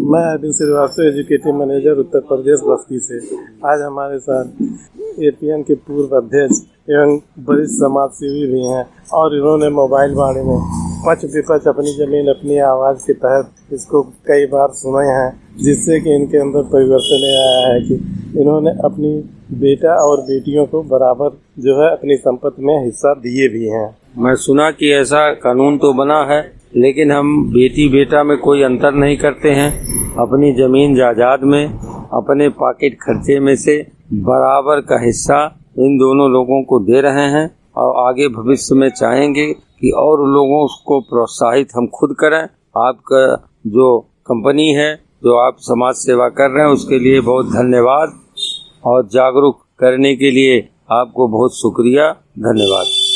मैं Arvind Srivastava, educative manager Uttar Pradesh Basti से। आज हमारे साथ एपीएम के पूर्व अध्यक्ष एवं वरिष्ठ समाज सेवी भी हैं और इन्होंने मोबाइल बारे में पक्ष विपक्ष अपनी जमीन अपनी आवाज़ के तहत इसको कई बार सुने हैं, जिससे कि इनके अंदर परिवर्तन आया है कि इन्होंने अपनी बेटा और बेटियों को बराबर जो है अपनी संपत्ति में हिस्सा दिए भी हैं। मैं सुना कि ऐसा कानून तो बना है, लेकिन हम बेटी बेटा में कोई अंतर नहीं करते हैं। अपनी जमीन जायदाद में अपने पॉकेट खर्चे में से बराबर का हिस्सा इन दोनों लोगों को दे रहे हैं और आगे भविष्य में चाहेंगे कि और लोगों को प्रोत्साहित हम खुद करें। आपका जो कंपनी है, जो आप समाज सेवा कर रहे हैं, उसके लिए बहुत धन्यवाद और जागरूक करने के लिए आपको बहुत शुक्रिया, धन्यवाद।